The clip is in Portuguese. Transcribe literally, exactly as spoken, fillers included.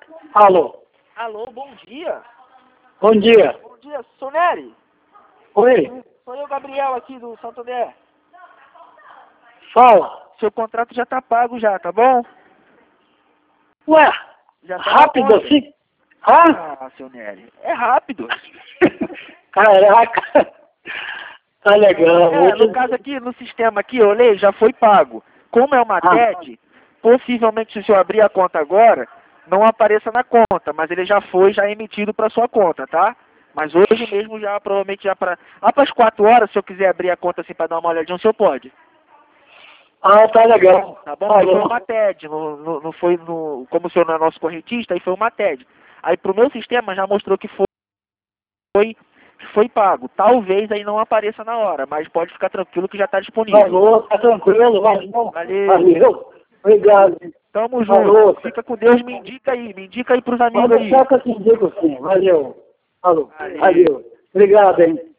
Alô? Alô, bom dia. Bom dia. Bom dia, sou Nery. Oi? Sou eu, Gabriel, aqui do Santander. Fala. Seu contrato já tá pago já, tá bom? Ué, Já tá rápido na conta. assim? Hã? Ah, seu Nery, é rápido. Caraca. Tá legal. É, no Muito- caso aqui, no sistema aqui, eu olhei, já foi pago. Como é uma Ah. T E D, possivelmente se eu abrir a conta agora, não apareça na conta, mas ele já foi já emitido para sua conta, tá? Mas hoje mesmo já, provavelmente já para lá para as quatro horas, se eu quiser abrir a conta assim para dar uma olhadinha, o senhor pode. Ah, tá legal. Tá bom? Porque foi Alô? uma T E D, não, não, não foi no, como o senhor não é nosso correntista, aí foi uma T E D. Aí pro meu sistema já mostrou que foi, foi, foi pago. Talvez aí não apareça na hora, mas pode ficar tranquilo que já está disponível. Alô, tá tranquilo? Valeu. Valeu. Valeu. Obrigado. Tamo Alô. junto. Fica com Deus, me indica aí, me indica aí pros Pode amigos aí. deixar que eu te indico sim. Valeu. Alô. Valeu. Valeu. Obrigado, hein.